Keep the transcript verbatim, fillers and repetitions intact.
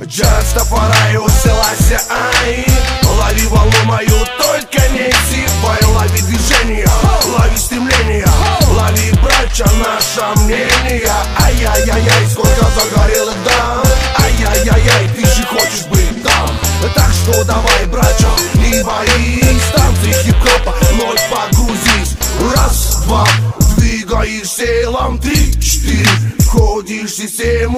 Часто пораю селася, ай. Лови волну мою, только не сипай. Лови движение, лови стремление, лови, братья, наше мнение. Ай-яй-яй-яй, сколько загорелых дам. Ай-яй-яй-яй, ты же хочешь быть там. Так что давай, братья, не боись. Станции хип-хопа, вновь погрузись. Раз, два, двигаешь телом, три, четыре, входишь в систему.